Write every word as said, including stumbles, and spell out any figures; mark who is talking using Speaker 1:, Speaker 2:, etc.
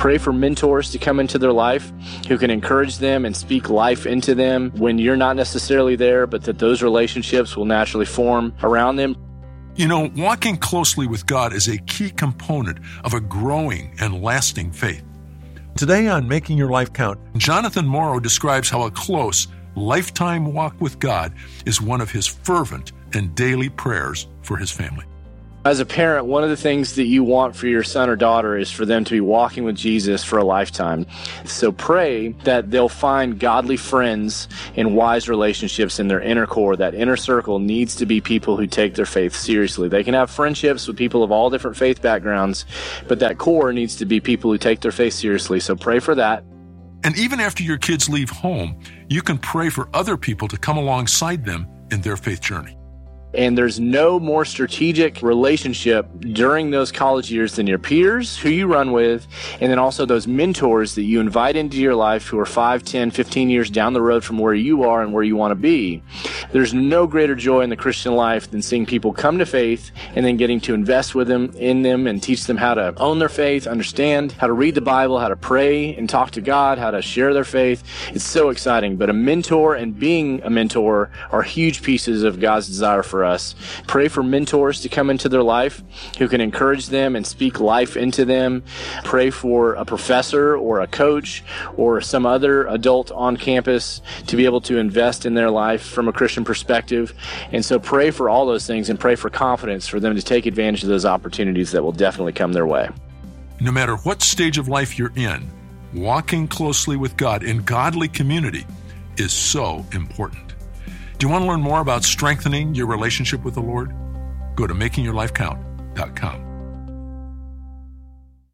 Speaker 1: Pray for mentors to come into their life who can encourage them and speak life into them when you're not necessarily there, but that those relationships will naturally form around them.
Speaker 2: You know, walking closely with God is a key component of a growing and lasting faith. Today on Making Your Life Count, Jonathan Morrow describes how a close, lifetime walk with God is one of his fervent and daily prayers for his family.
Speaker 1: As a parent, one of the things that you want for your son or daughter is for them to be walking with Jesus for a lifetime. So pray that they'll find godly friends and wise relationships in their inner core. That inner circle needs to be people who take their faith seriously. They can have friendships with people of all different faith backgrounds, but that core needs to be people who take their faith seriously. So pray for that.
Speaker 2: And even after your kids leave home, you can pray for other people to come alongside them in their faith journey.
Speaker 1: And there's no more strategic relationship during those college years than your peers, who you run with, and then also those mentors that you invite into your life who are five, ten, fifteen years down the road from where you are and where you want to be. There's no greater joy in the Christian life than seeing people come to faith and then getting to invest with them, in them, and teach them how to own their faith, understand how to read the Bible, how to pray and talk to God, how to share their faith. It's so exciting. But a mentor and being a mentor are huge pieces of God's desire for us. Pray for mentors to come into their life who can encourage them and speak life into them. Pray for a professor or a coach or some other adult on campus to be able to invest in their life from a Christian perspective. And so pray for all those things and pray for confidence for them to take advantage of those opportunities that will definitely come their way.
Speaker 2: No matter what stage of life you're in, walking closely with God in godly community is so important. Do you want to learn more about strengthening your relationship with the Lord? Go to making your life count dot com.